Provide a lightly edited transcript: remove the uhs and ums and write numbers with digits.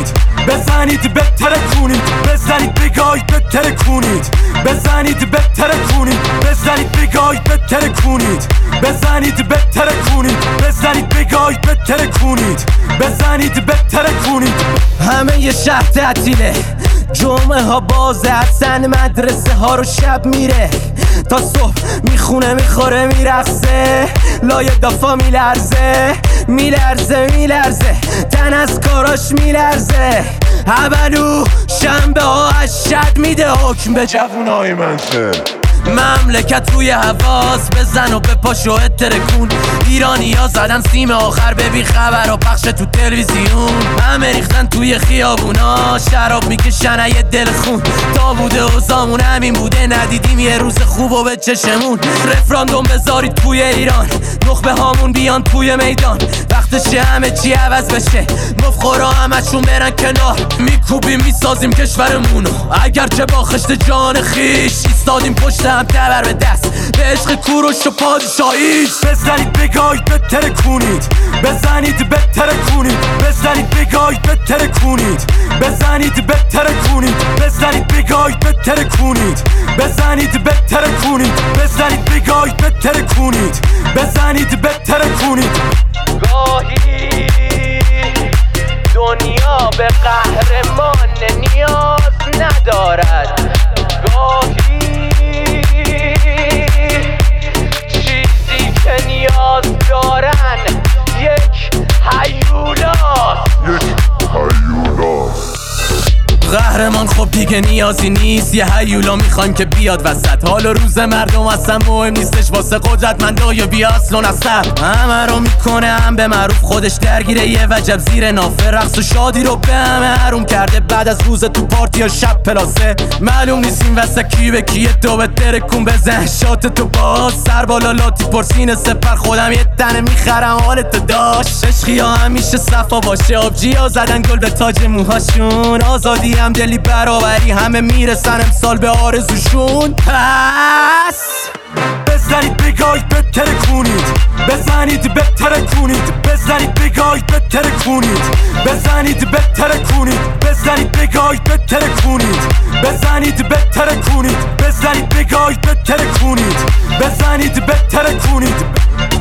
کنید، بزنید بهتره کنید، بزنید بگاید بهتره کنید، بزنید بهتره کنید، بزنید بگاید بهتره کنید، بزنید بهتره کنید، بزنید بگاید بهتره کنید، بزنید بهتره کنید. همه یه شهر تعطیله، جمعه ها بازه، حسن مدرسه ها رو شب میره تا صبح، میخونه میخوره میرقصه، لای دافا میلرزه میلرزه میلرزه، تن از کاراش میلرزه. اولو شنبه ها اشد میده حکم به جوونای منشه، مملکت روی حواس، بزن و بپاش و اترکون. ایرانی ها زدن سیم آخر، ببین خبر و پخش تو تلویزیون. همه ریختن توی خیابونا، شراب میکشن یه دل خون. تا بوده و زامون همین بوده، ندیدیم یه روز خوب و به چشمون. رفراندوم بذارید توی ایران، نخبه هامون بیان توی میدان. وقتشه همه چی عوض بشه، مفخورا همشون برن کنار. میکوبیم میسازیم کشورمونو، اگرچه با خشت جان خیش ایستادیم پشت هم تبر به دست به عشق کوروش و پادشاهیش. بزنید بگاید بهتره کنید، بزنید بهتره کنید، بزنید بگاید بهتره کنید، بزنید بهتره کنید، بزنید بگاید بهتره کنید، بزنید بهتره کنید، بزنید بگاید بهتره کنید، بزنید بهتره کنید. گاهی دنیا به قهرمان نیاز ندارد، گاهی چیزی که نیاز دارن یک هیولاست. قهرمان خب دیگه نیازی نیست، یه هیولا میخوایم که بیاد وسط. حال روز مردم اصلا مهم نیستش واسه قدرتمندای بی اصل و نسب. همه رو میکنه هم به معروف، خودش درگیره یه وجب زیر نافه. رقص و شادی رو به همه حروم کرده، بعد از روز تو پارتی یا شب پلاسه. معلوم نیست این وسط کی به کیه، تو بهتره کن بزن شات تو باز. سر بالا لاتی پرسین سپر، خودم یه تنه میخرم حالتو داشت. عشقی ها همیشه صفا باشه، آبجی ها زدن گل به تاج موهاشون. آزادی هم دلی برابری، همه میرسن امسال به آرزوشون. پس بزنید بگاید بهتره کنید، بزنید بهتره کنید، بزنید بگاید بهتره کنید، بزنید بهتره کنید، بزنید بگاید بهتره کنید، بزنید بهتره کنید، بزنید بگاید بهتره کنید، بزنید بهتره کنید.